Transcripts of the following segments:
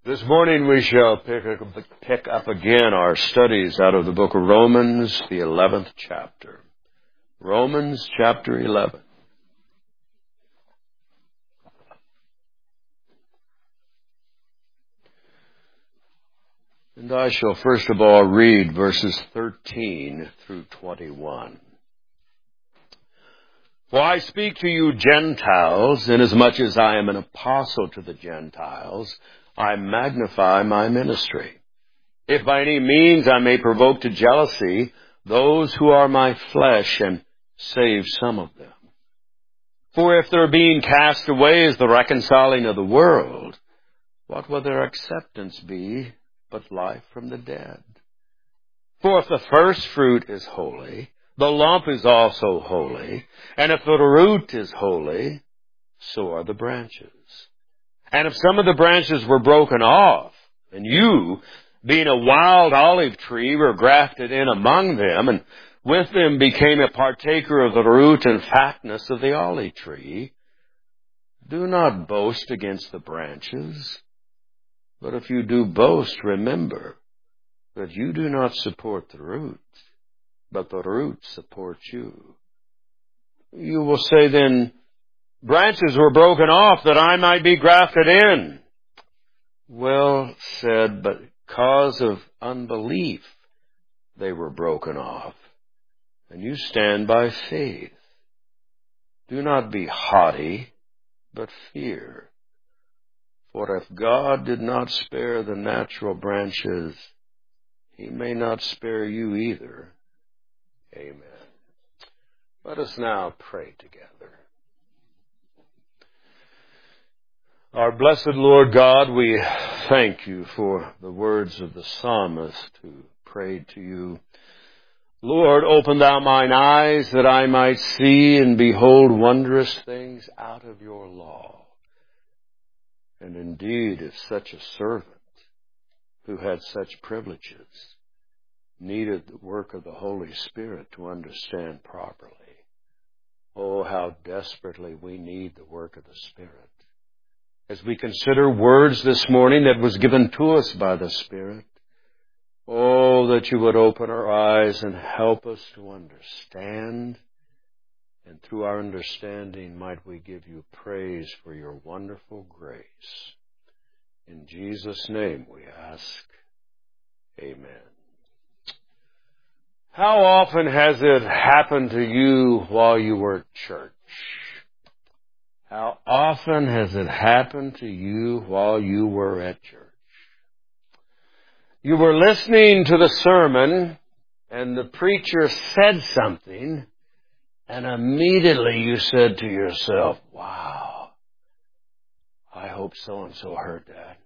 This morning we shall pick up again our studies out of the book of Romans, the 11th chapter. Romans chapter 11. And I shall first of all read verses 13 through 21. For I speak to you Gentiles, inasmuch as I am an apostle to the Gentiles, I magnify my ministry. If by any means I may provoke to jealousy those who are my flesh and save some of them. For if their being cast away is the reconciling of the world, what will their acceptance be but life from the dead? For if the first fruit is holy, the lump is also holy, and if the root is holy, so are the branches. And if some of the branches were broken off, and you, being a wild olive tree, were grafted in among them, and with them became a partaker of the root and fatness of the olive tree, do not boast against the branches. But if you do boast, remember that you do not support the root, but the root supports you. You will say then, branches were broken off that I might be grafted in. Well said, but because of unbelief they were broken off, and you stand by faith. Do not be haughty, but fear. For if God did not spare the natural branches, He may not spare you either. Amen. Let us now pray together. Our blessed Lord God, we thank you for the words of the psalmist who prayed to you. Lord, open thou mine eyes that I might see and behold wondrous things out of your law. And indeed, if such a servant who had such privileges needed the work of the Holy Spirit to understand properly, oh, how desperately we need the work of the Spirit. As we consider words this morning that was given to us by the Spirit, oh, that you would open our eyes and help us to understand. And through our understanding, might we give you praise for your wonderful grace. In Jesus' name we ask. Amen. How often has it happened to you while you were at church? How often has it happened to you while you were at church? You were listening to the sermon, and the preacher said something, and immediately you said to yourself, wow, I hope so-and-so heard that.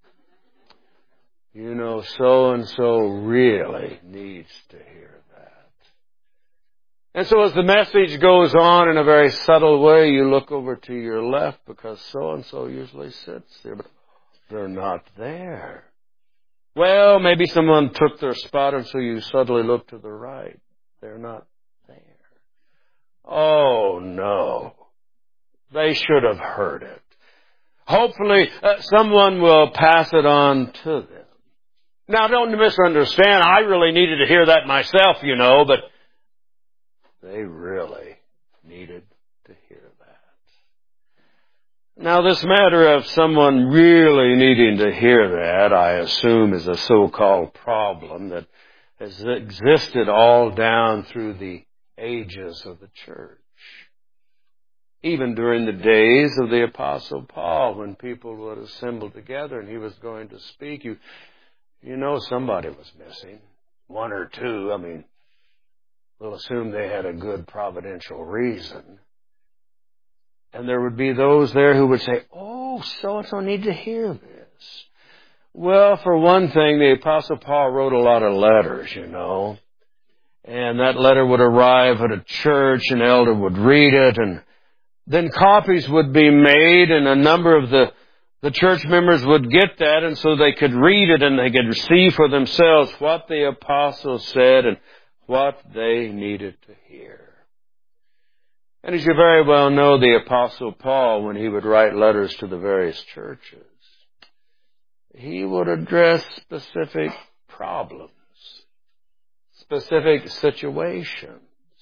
You know, so-and-so really needs to hear that. And so as the message goes on in a very subtle way, you look over to your left because so-and-so usually sits there, but they're not there. Well, maybe someone took their spot, and so you suddenly look to the right. They're not there. Oh, no. They should have heard it. Hopefully, someone will pass it on to them. Now, don't misunderstand. I really needed to hear that myself, you know, but they really needed to hear that. Now, this matter of someone really needing to hear that, I assume, is a so-called problem that has existed all down through the ages of the church. Even during the days of the Apostle Paul, when people would assemble together and he was going to speak, you know somebody was missing. One or two, we'll assume they had a good providential reason. And there would be those there who would say, oh, so-and-so need to hear this. Well, for one thing, the Apostle Paul wrote a lot of letters, you know. And that letter would arrive at a church, an elder would read it, and then copies would be made, and a number of the church members would get that, and so they could read it and they could see for themselves what the apostle said and what they needed to hear. And as you very well know, the Apostle Paul, when he would write letters to the various churches, He would address specific problems, specific situations,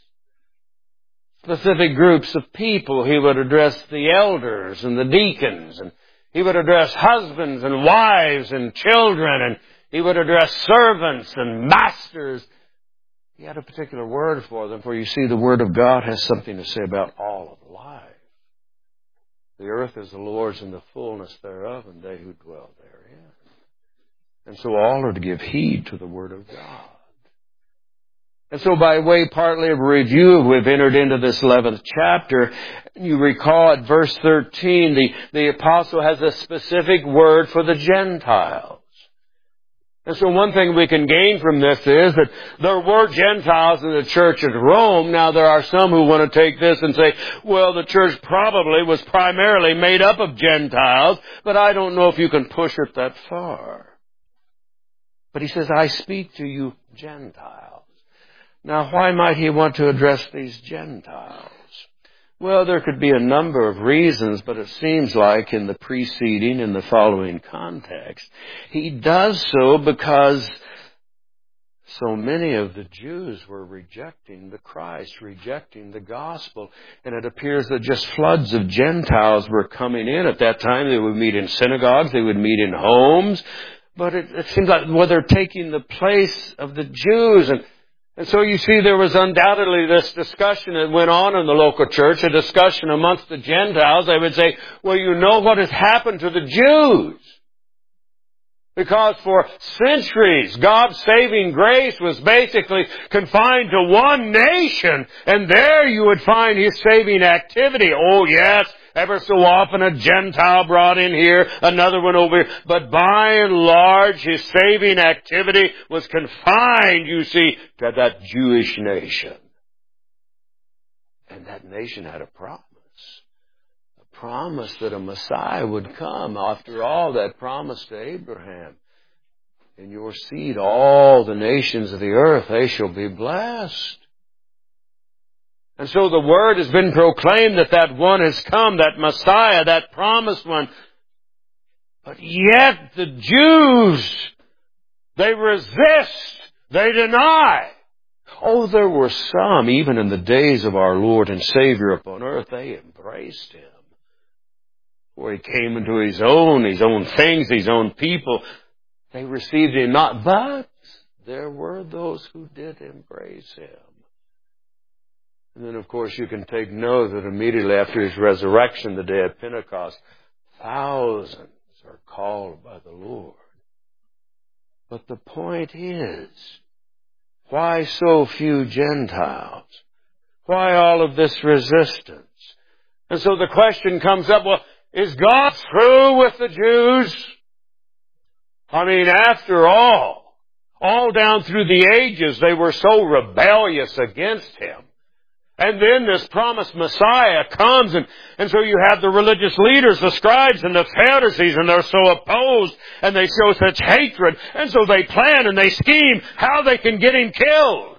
specific groups of people. He would address the elders and the deacons, and he would address husbands and wives and children, and he would address servants and masters. He had a particular word for them, for you see, the Word of God has something to say about all of life. The earth is the Lord's and the fullness thereof, and they who dwell therein. And so all are to give heed to the Word of God. And so by way partly of review, we've entered into this 11th chapter. You recall at verse 13, the apostle has a specific word for the Gentiles. And so one thing we can gain from this is that there were Gentiles in the church at Rome. Now there are some who want to take this and say, well, the church probably was primarily made up of Gentiles, but I don't know if you can push it that far. But he says, I speak to you Gentiles. Now why might he want to address these Gentiles? Well, there could be a number of reasons, but it seems like in the preceding and the following context, he does so because so many of the Jews were rejecting the Christ, rejecting the gospel, and it appears that just floods of Gentiles were coming in. At that time, they would meet in synagogues, they would meet in homes, but it seems like they're taking the place of the Jews. And so you see there was undoubtedly this discussion that went on in the local church, a discussion amongst the Gentiles. They would say, well, you know what has happened to the Jews? Because for centuries, God's saving grace was basically confined to one nation, and there you would find His saving activity. Oh yes, ever so often a Gentile brought in here, another one over here. But by and large, His saving activity was confined, you see, to that Jewish nation. And that nation had a promise. A promise that a Messiah would come. After all, that promise to Abraham. In your seed, all the nations of the earth, they shall be blessed. And so the word has been proclaimed that one has come, that Messiah, that promised one. But yet the Jews, they resist, they deny. Oh, there were some, even in the days of our Lord and Savior upon earth, they embraced Him. For He came into His own things, His own people. They received Him not, but there were those who did embrace Him. And then, of course, you can take note that immediately after His resurrection, the day of Pentecost, thousands are called by the Lord. But the point is, why so few Gentiles? Why all of this resistance? And so the question comes up, well, is God through with the Jews? I mean, after all down through the ages, they were so rebellious against Him. And then this promised Messiah comes, and so you have the religious leaders, the scribes and the Pharisees, and they're so opposed, and they show such hatred, and so they plan and they scheme how they can get Him killed.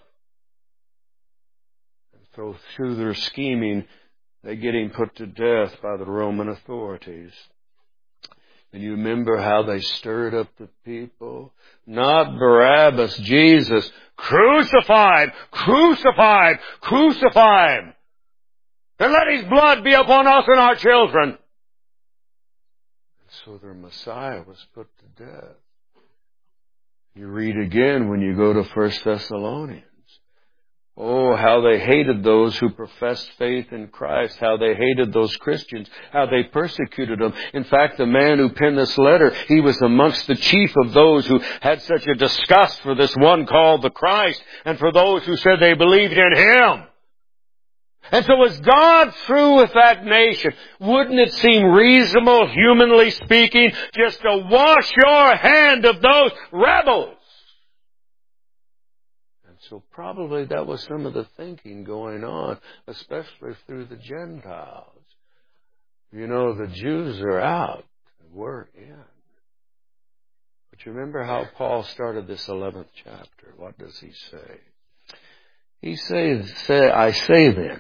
And so through their scheming, they get Him put to death by the Roman authorities. And you remember how they stirred up the people? Not Barabbas, Jesus. Crucify Him! Crucify Him! Crucify Him! And let His blood be upon us and our children. And so their Messiah was put to death. You read again when you go to 1 Thessalonians. Oh, how they hated those who professed faith in Christ, how they hated those Christians, how they persecuted them. In fact, the man who penned this letter, he was amongst the chief of those who had such a disgust for this one called the Christ, and for those who said they believed in Him. And so is God through with that nation? Wouldn't it seem reasonable, humanly speaking, just to wash your hand of those rebels? So probably that was some of the thinking going on, especially through the Gentiles. You know, the Jews are out, and we're in. But you remember how Paul started this 11th chapter. What does he say? He says, I say then,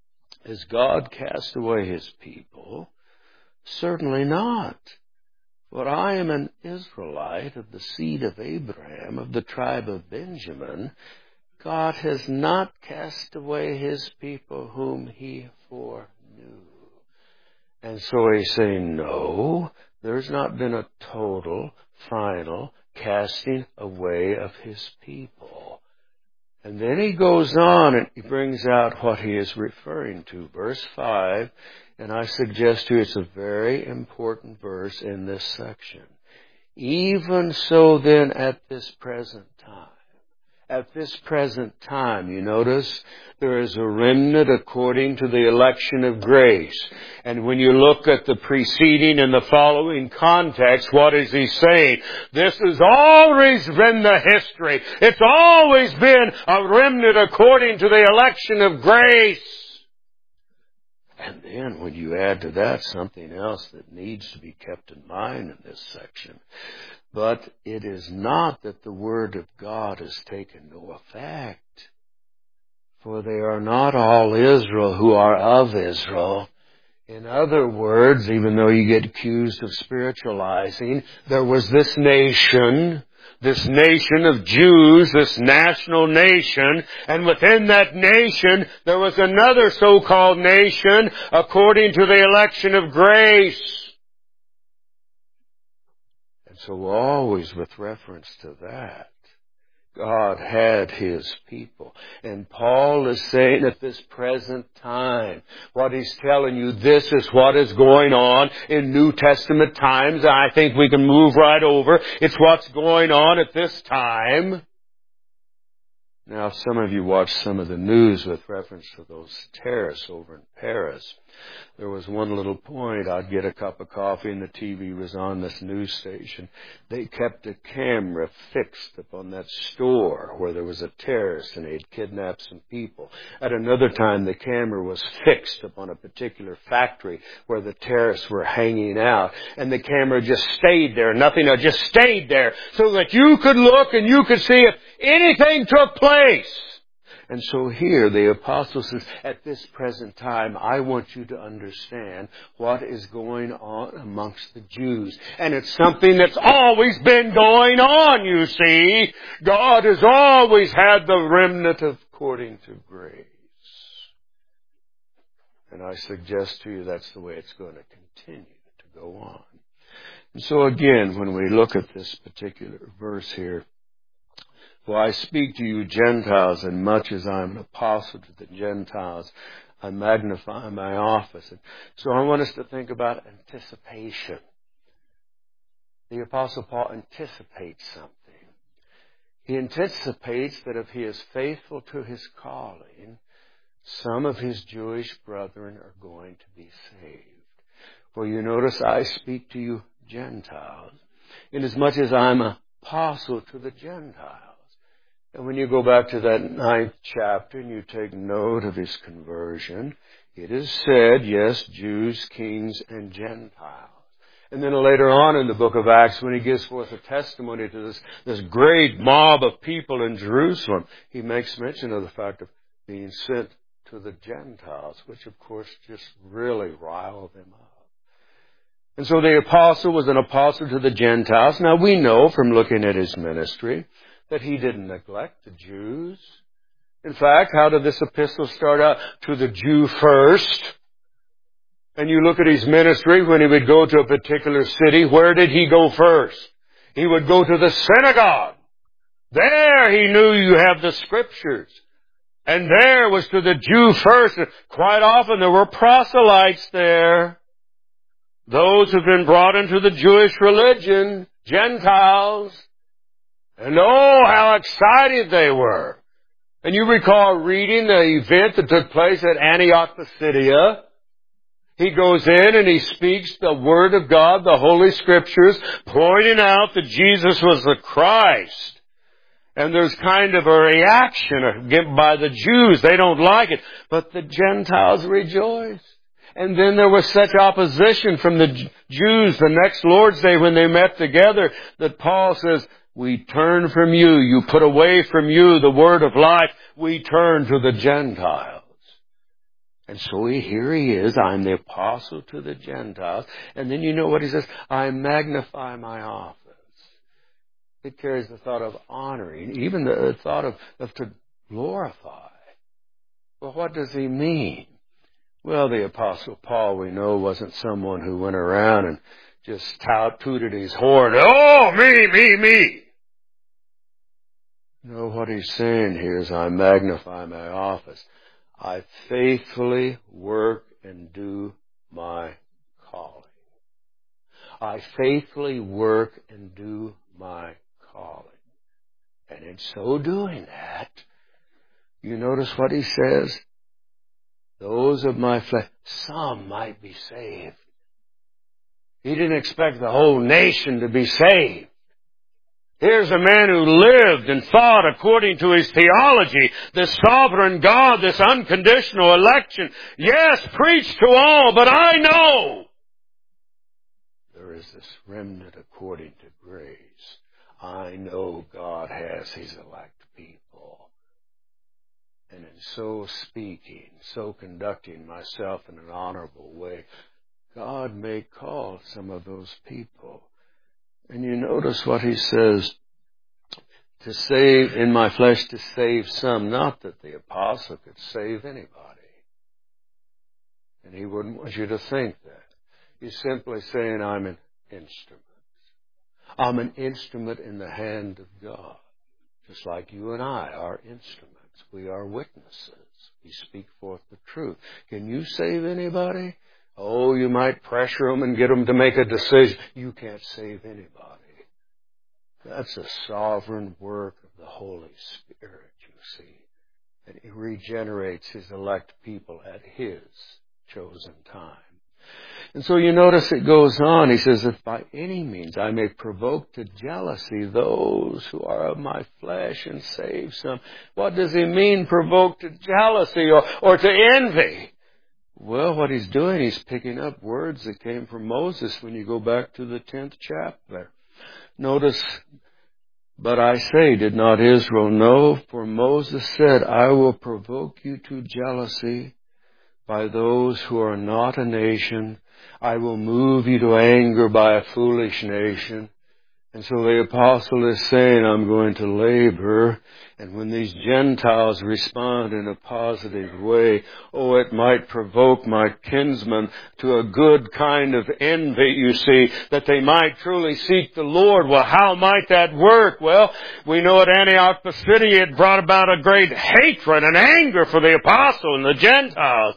has God cast away His people? Certainly not. For I am an Israelite of the seed of Abraham, of the tribe of Benjamin. God has not cast away His people whom He foreknew. And so He's saying, no, there's not been a total, final casting away of His people. And then He goes on and He brings out what He is referring to. Verse 5, and I suggest to you it's a very important verse in this section. Even so then at this present time, you notice there is a remnant according to the election of grace. And when you look at the preceding and the following context, what is he saying? This has always been the history. It's always been a remnant according to the election of grace. And then when you add to that something else that needs to be kept in mind in this section, but it is not that the Word of God has taken no effect. For they are not all Israel who are of Israel. In other words, even though you get accused of spiritualizing, there was this nation of Jews, this national nation, and within that nation there was another so-called nation according to the election of grace. So always with reference to that, God had His people. And Paul is saying at this present time, what he's telling you, this is what is going on in New Testament times. I think we can move right over. It's what's going on at this time. Now, some of you watched some of the news with reference to those terrorists over in Paris. There was one little point. I'd get a cup of coffee and the TV was on this news station. They kept a camera fixed upon that store where there was a terrorist and they'd kidnapped some people. At another time, the camera was fixed upon a particular factory where the terrorists were hanging out. And the camera just stayed there. Nothing, it just stayed there so that you could look and you could see if anything took place. And so here the apostle says, at this present time, I want you to understand what is going on amongst the Jews. And it's something that's always been going on, you see. God has always had the remnant according to grace. And I suggest to you that's the way it's going to continue to go on. And so again, when we look at this particular verse here, for I speak to you Gentiles, and much as I am an apostle to the Gentiles, I magnify my office. And so I want us to think about anticipation. The Apostle Paul anticipates something. He anticipates that if he is faithful to his calling, some of his Jewish brethren are going to be saved. For you notice I speak to you Gentiles, inasmuch as I am an apostle to the Gentiles. And when you go back to that 9th chapter and you take note of his conversion, it is said, yes, Jews, kings, and Gentiles. And then later on in the book of Acts, when he gives forth a testimony to this great mob of people in Jerusalem, he makes mention of the fact of being sent to the Gentiles, which of course just really riled them up. And so the apostle was an apostle to the Gentiles. Now we know from looking at his ministry that he didn't neglect the Jews. In fact, how did this epistle start out? To the Jew first. And you look at his ministry, when he would go to a particular city, where did he go first? He would go to the synagogue. There he knew you have the Scriptures. And there was to the Jew first. Quite often there were proselytes there. Those who've been brought into the Jewish religion, Gentiles. And oh, how excited they were. And you recall reading the event that took place at Antioch, Pisidia. He goes in and he speaks the Word of God, the Holy Scriptures, pointing out that Jesus was the Christ. And there's kind of a reaction given by the Jews. They don't like it. But the Gentiles rejoice. And then there was such opposition from the Jews the next Lord's Day when they met together that Paul says, we turn from you. You put away from you the word of life. We turn to the Gentiles. And so here he is. I'm the apostle to the Gentiles. And then you know what he says? I magnify my office. It carries the thought of honoring, even the thought of to glorify. Well, what does he mean? Well, the Apostle Paul, we know, wasn't someone who went around and just tooted his horn. Oh, me. No, what he's saying here is I magnify my office. I faithfully work and do my calling. I faithfully work and do my calling. And in so doing that, you notice what he says? Those of my flesh, some might be saved. He didn't expect the whole nation to be saved. Here's a man who lived and thought according to his theology, this sovereign God, this unconditional election. Yes, preach to all, but I know there is this remnant according to grace. I know God has His elect people. And in so speaking, so conducting myself in an honorable way, God may call some of those people. And you notice what he says, to save, in my flesh to save some. Not that the apostle could save anybody. And he wouldn't want you to think that. He's simply saying, I'm an instrument. I'm an instrument in the hand of God. Just like you and I are instruments. We are witnesses. We speak forth the truth. Can you save anybody? Oh, you might pressure them and get them to make a decision. You can't save anybody. That's a sovereign work of the Holy Spirit, you see. And He regenerates His elect people at His chosen time. And so you notice it goes on. He says, if by any means I may provoke to jealousy those who are of my flesh and save some. What does he mean, provoke to jealousy or to envy? Well, what he's doing, he's picking up words that came from Moses when you go back to the 10th chapter. Notice, but I say, did not Israel know? For Moses said, I will provoke you to jealousy by those who are not a nation. I will move you to anger by a foolish nation. And so the apostle is saying, I'm going to labor. And when these Gentiles respond in a positive way, oh, it might provoke my kinsmen to a good kind of envy, you see, that they might truly seek the Lord. Well, how might that work? Well, we know at Antioch Pisidia it brought about a great hatred and anger for the apostle and the Gentiles.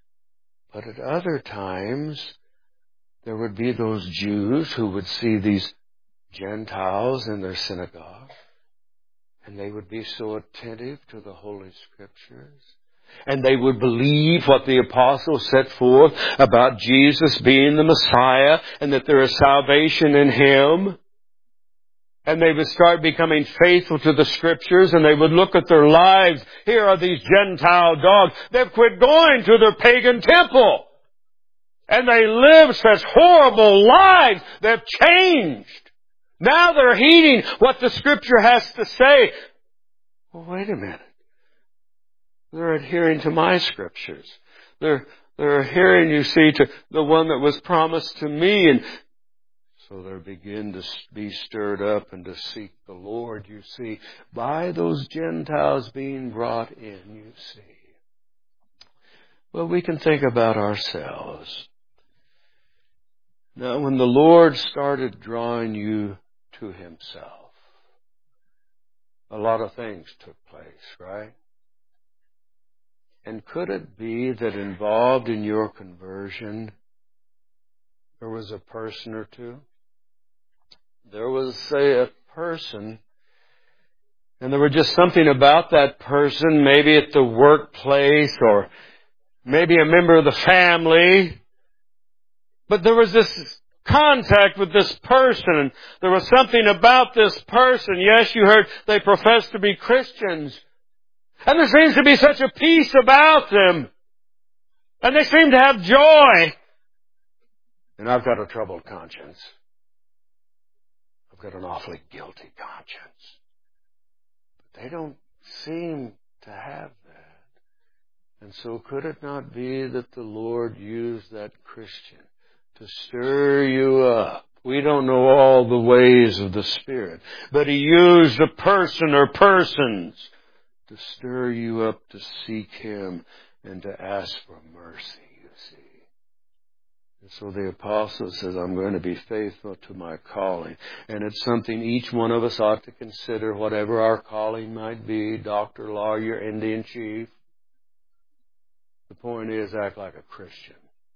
But at other times, there would be those Jews who would see these Gentiles in their synagogue, and they would be so attentive to the Holy Scriptures, and they would believe what the apostles set forth about Jesus being the Messiah, and that there is salvation in Him. And they would start becoming faithful to the Scriptures, and they would look at their lives. Here are these Gentile dogs. They've quit going to their pagan temple. And they live such horrible lives. They've changed. Now they're heeding what the Scripture has to say. Well, wait a minute. They're adhering to my Scriptures. They're adhering, you see, to the one that was promised to me. And so they begin to be stirred up and to seek the Lord, you see, by those Gentiles being brought in, you see. Well, we can think about ourselves. Now, when the Lord started drawing you to Himself, a lot of things took place, right? And could it be that involved in your conversion, there was a person or two? There was, say, a person, and there was just something about that person, maybe at the workplace or maybe a member of the family. But there was this contact with this person, and there was something about this person. Yes, you heard they profess to be Christians. And there seems to be such a peace about them. And they seem to have joy. And I've got a troubled conscience. I've got an awfully guilty conscience. But they don't seem to have that. And so could it not be that the Lord used that Christian to stir you up? We don't know all the ways of the Spirit, but He used a person or persons to stir you up to seek Him and to ask for mercy, you see. And so the apostle says, I'm going to be faithful to my calling. And it's something each one of us ought to consider, whatever our calling might be, doctor, lawyer, Indian chief. The point is, act like a Christian.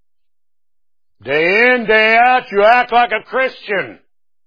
Day in, day out, you act like a Christian.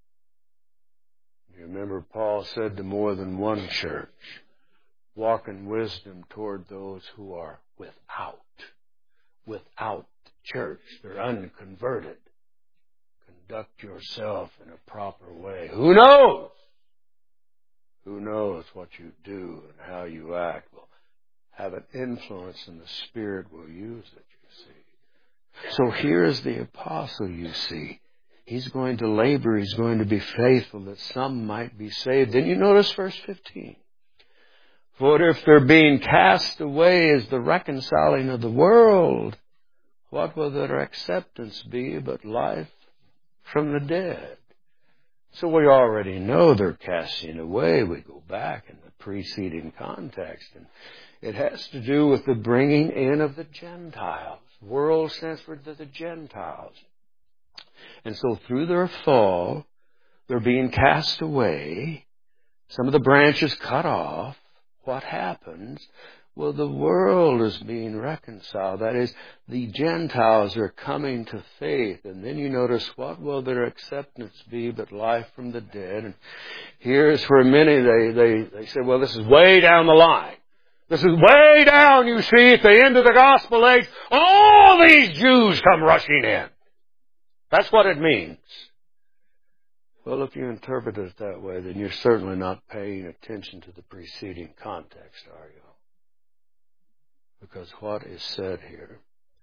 You remember Paul said to more than one church, walk in wisdom toward those who are without the church. They're unconverted. Conduct yourself in a proper way. Who knows? Who knows what you do and how you act will have an influence, and the Spirit will use it, you see. So here is the apostle, you see. He's going to labor. He's going to be faithful that some might be saved. Then you notice verse 15. For if they're being cast away is the reconciling of the world, what will their acceptance be but life from the dead? So we already know they're casting away. We go back in the preceding context, and it has to do with the bringing in of the Gentiles. World stands for the Gentiles. And so through their fall, they're being cast away. Some of the branches cut off. What happens? Well, the world is being reconciled. That is, the Gentiles are coming to faith. And then you notice, what will their acceptance be but life from the dead? And here's where many, they say, well, this is way down the line. This is way down, you see, at the end of the gospel age. All these Jews come rushing in. That's what it means. Well, if you interpret it that way, then you're certainly not paying attention to the preceding context, are you? Because what is said here,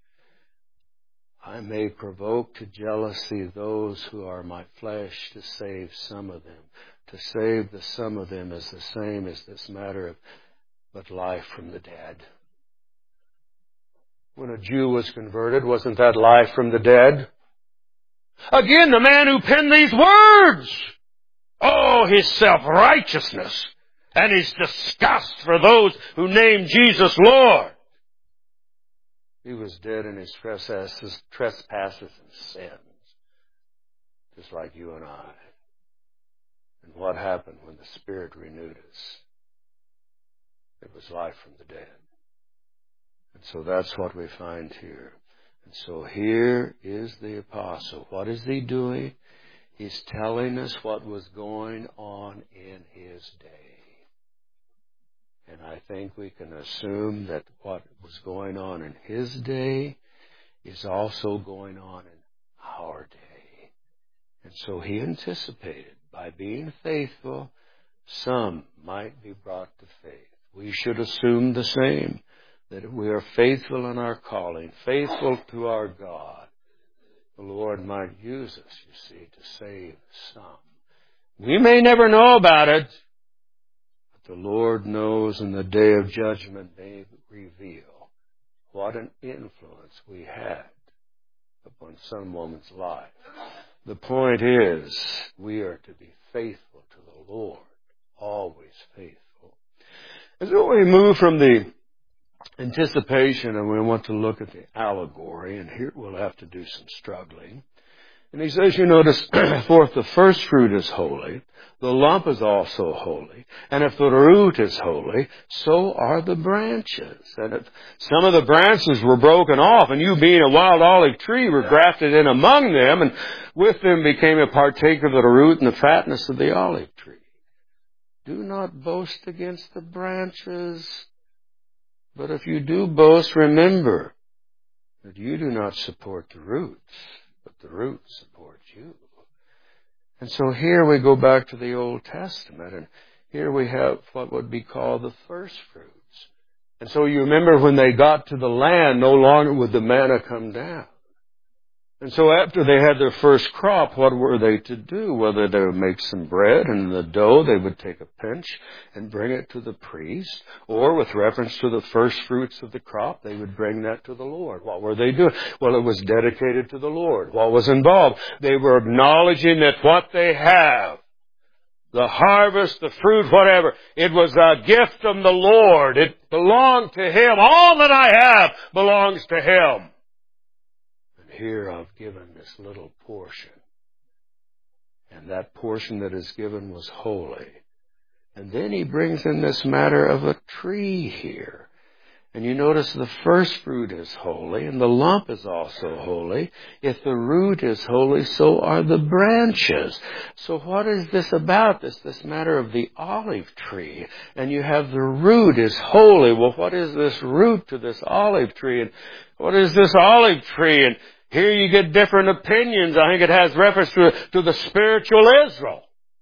I may provoke to jealousy those who are my flesh to save some of them. To save the some of them is the same as this matter of but life from the dead. When a Jew was converted, wasn't that life from the dead? Again, the man who penned these words, oh, his self-righteousness and his disgust for those who name Jesus Lord. He was dead in his trespasses and sins, just like you and I. And what happened when the Spirit renewed us? It was life from the dead. And so that's what we find here. And so here is the apostle. What is he doing? He's telling us what was going on in his day. And I think we can assume that what was going on in his day is also going on in our day. And so he anticipated, by being faithful, some might be brought to faith. We should assume the same, that if we are faithful in our calling, faithful to our God, the Lord might use us, you see, to save some. We may never know about it, but the Lord knows, and the day of judgment may reveal what an influence we had upon some woman's life. The point is, we are to be faithful to the Lord, always faithful. And so we move from the anticipation, and we want to look at the allegory, and here we'll have to do some struggling. And he says, you notice, for if the first fruit is holy, the lump is also holy. And if the root is holy, so are the branches. And if some of the branches were broken off, and you being a wild olive tree were grafted in among them, and with them became a partaker of the root and the fatness of the olive tree. Do not boast against the branches. But if you do boast, remember that you do not support the roots, but the roots support you. And so here we go back to the Old Testament, and here we have what would be called the first fruits. And so you remember when they got to the land, no longer would the manna come down. And so after they had their first crop, what were they to do? Whether they would make some bread, and the dough they would take a pinch and bring it to the priest, or with reference to the first fruits of the crop, they would bring that to the Lord. What were they doing? Well, it was dedicated to the Lord. What was involved? They were acknowledging that what they have, the harvest, the fruit, whatever, it was a gift from the Lord. It belonged to Him. All that I have belongs to Him. Here I've given this little portion. And that portion that is given was holy. And then he brings in this matter of a tree here. And you notice the first fruit is holy, and the lump is also holy. If the root is holy, so are the branches. So what is this about? This matter of the olive tree. And you have the root is holy. Well, what is this root to this olive tree? And what is this olive tree? And here you get different opinions. I think it has reference to the spiritual Israel.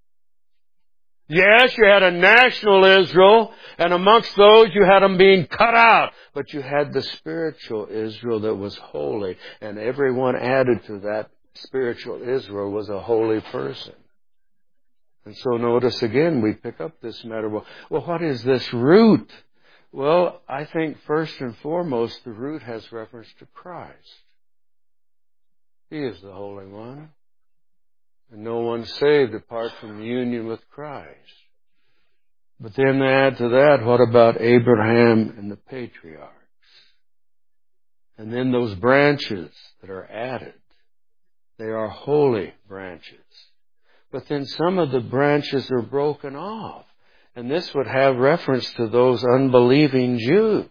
Yes, you had a national Israel, and amongst those you had them being cut out. But you had the spiritual Israel that was holy, and everyone added to that spiritual Israel was a holy person. And so notice again, we pick up this matter. Well, what is this root? Well, I think first and foremost, the root has reference to Christ. He is the Holy One. And no one saved apart from union with Christ. But then add to that, what about Abraham and the patriarchs? And then those branches that are added. They are holy branches. But then some of the branches are broken off. And this would have reference to those unbelieving Jews.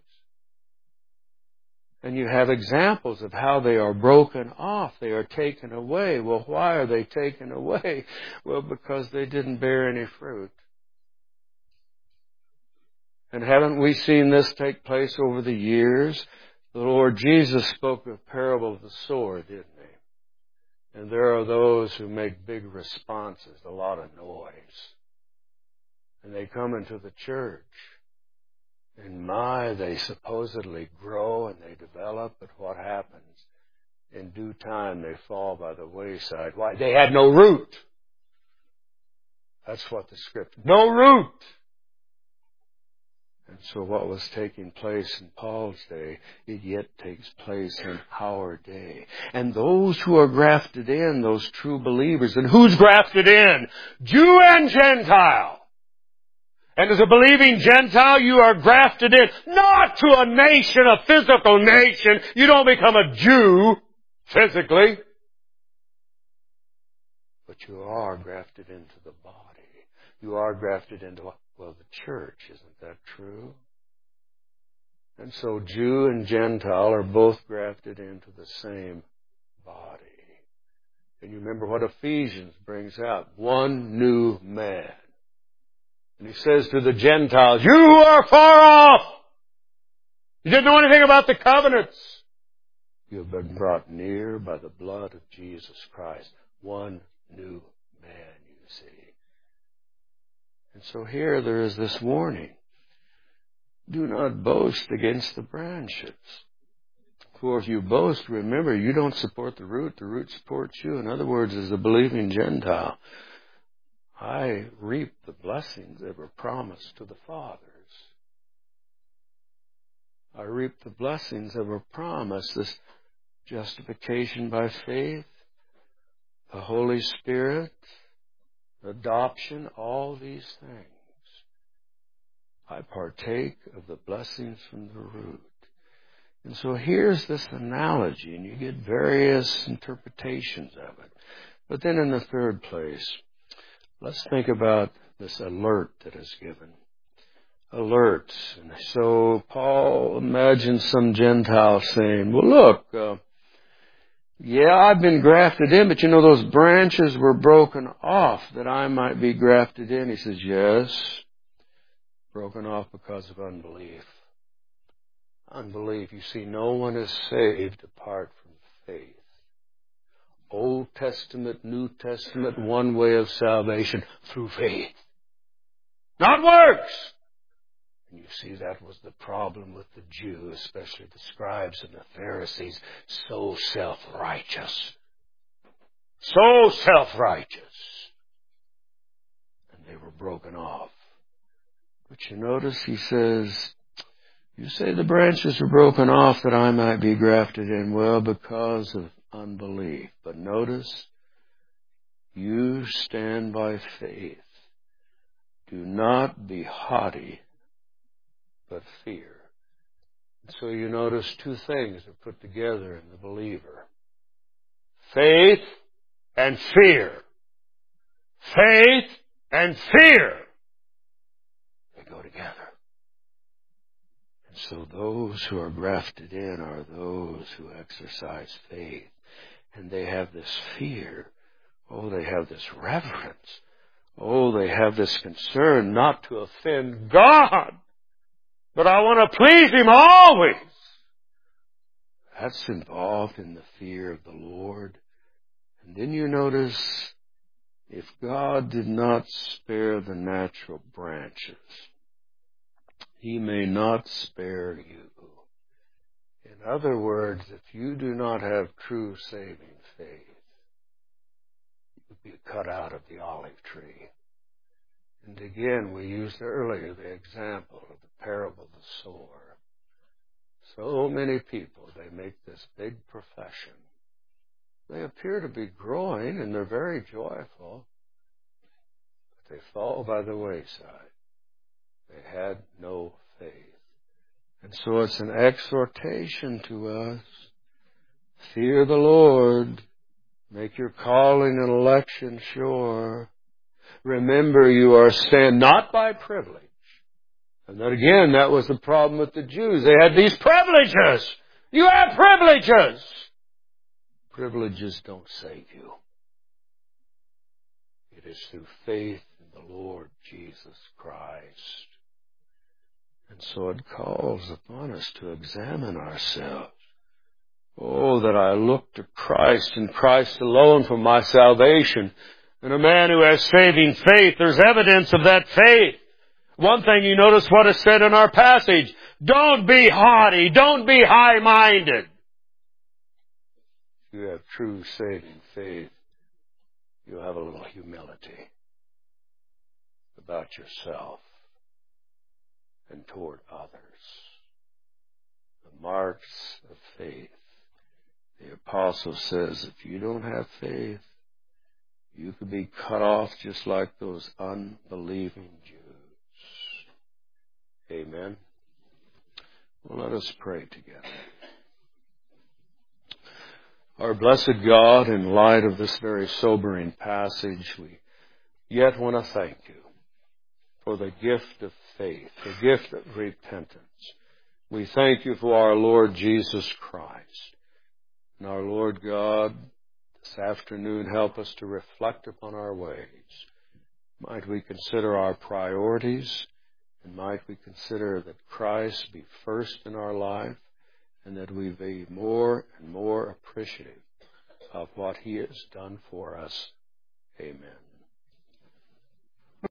And you have examples of how they are broken off. They are taken away. Well, why are they taken away? Well, because they didn't bear any fruit. And haven't we seen this take place over the years? The Lord Jesus spoke of the parable of the sower, didn't He? And there are those who make big responses, a lot of noise. And they come into the church. And they supposedly grow and they develop, but what happens? In due time, they fall by the wayside. Why? They had no root. That's what the Scripture... No root! And so what was taking place in Paul's day, it yet takes place in our day. And those who are grafted in, those true believers, and who's grafted in? Jew and Gentile. And as a believing Gentile, you are grafted in, not to a nation, a physical nation. You don't become a Jew physically. But you are grafted into the body. You are grafted into, well, the church. Isn't that true? And so Jew and Gentile are both grafted into the same body. And you remember what Ephesians brings out. One new man. And he says to the Gentiles, you who are far off, you didn't know anything about the covenants. You have been brought near by the blood of Jesus Christ. One new man, you see. And so here there is this warning. Do not boast against the branches. For if you boast, remember, you don't support the root supports you. In other words, as a believing Gentile, I reap the blessings that were promised to the fathers. I reap the blessings that were promised, this justification by faith, the Holy Spirit, adoption, all these things. I partake of the blessings from the root. And so here's this analogy, and you get various interpretations of it. But then in the third place, let's think about this alert that is given. Alerts. And so Paul imagines some Gentile saying, well, look, yeah, I've been grafted in, but those branches were broken off that I might be grafted in. He says, yes, broken off because of unbelief. Unbelief. You see, no one is saved apart from faith. Old Testament, New Testament, one way of salvation, through faith. Not works! And you see, that was the problem with the Jew, especially the scribes and the Pharisees, so self-righteous. so self-righteous. And they were broken off. But you notice he says, you say the branches were broken off that I might be grafted in. Well, because of unbelief. But notice, you stand by faith. Do not be haughty, but fear. So you notice two things are put together in the believer. Faith and fear. Faith and fear. They go together. And so those who are grafted in are those who exercise faith. And they have this fear. Oh, they have this reverence. Oh, they have this concern not to offend God, but I want to please Him always. That's involved in the fear of the Lord. And then you notice, if God did not spare the natural branches, He may not spare you. In other words, if you do not have true saving faith, you'll be cut out of the olive tree. And again, we used earlier the example of the parable of the sower. So many people, they make this big profession. They appear to be growing and they're very joyful, but they fall by the wayside. They had no faith. And so it's an exhortation to us. Fear the Lord. Make your calling and election sure. Remember, you are stand not by privilege. And then again, that was the problem with the Jews. They had these privileges. You have privileges. Privileges don't save you. It is through faith in the Lord Jesus Christ. And so it calls upon us to examine ourselves. Oh, that I look to Christ and Christ alone for my salvation. And a man who has saving faith, there's evidence of that faith. One thing you notice what is said in our passage. Don't be haughty. Don't be high-minded. If you have true saving faith, you'll have a little humility about yourself and toward others. The marks of faith. The apostle says, if you don't have faith, you could be cut off just like those unbelieving Jews. Amen. Well, let us pray together. Our blessed God, in light of this very sobering passage, we yet want to thank you for the gift of faith, the gift of repentance. We thank you for our Lord Jesus Christ. And our Lord God, this afternoon, help us to reflect upon our ways. Might we consider our priorities, and might we consider that Christ be first in our life, and that we be more and more appreciative of what He has done for us. Amen.